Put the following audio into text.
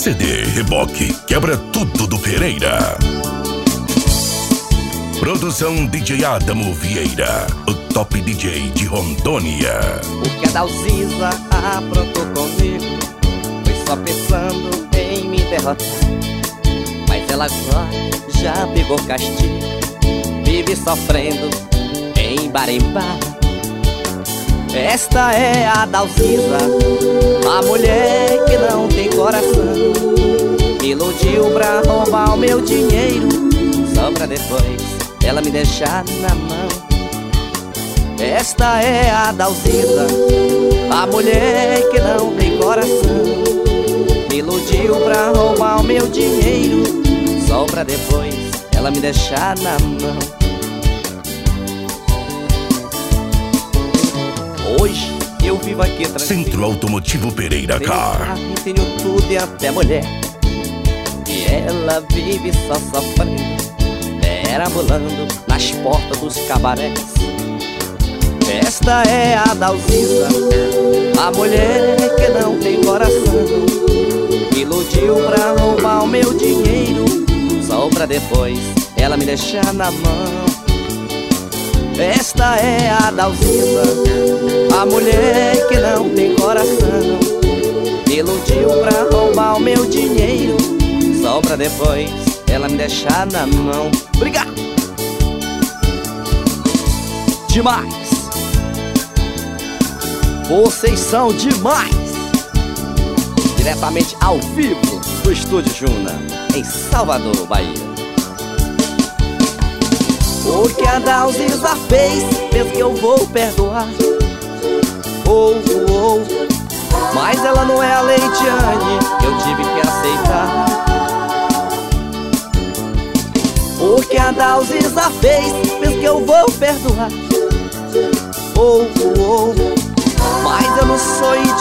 CD Reboque quebra tudo do Pereira. Produção DJ Adamo Vieira, o top DJ de Rondônia. O que a Dalcisa aprontou comigo foi só pensando em me derrotar. Mas ela agora já pegou castigo, vive sofrendo em bar em bar. Esta é a Dalcisa, a mulher que não tem coração. Me iludiu pra roubar o meu dinheiro, só pra depois ela me deixar na mão. Esta é a Dalcisa, a mulher que não tem coração. Me iludiu pra roubar o meu dinheiro, só pra depois ela me deixar na mão. Hoje eu vivo aqui tranquilo. Centro Automotivo Pereira Car. Tenho tudo e até mulher, e ela vive só sofrendo, perambulando nas portas dos cabarés. Esta é a Dalcisa, a mulher que não tem coração. Me iludiu pra roubar o meu dinheiro, só pra depois ela me deixar na mão. Esta é a Dalcisa, a mulher que não tem coração. Me iludiu pra roubar o meu dinheiro, só pra depois ela me deixar na mão. Obrigado! Demais! Vocês são demais! Diretamente ao vivo do Estúdio Juna, em Salvador, Bahia. O que a Dalcisa fez, penso que eu vou perdoar. Mas ela não é a Leidiane, eu tive que aceitar. O que a Dalcisa fez, penso que eu vou perdoar. Mas eu não sou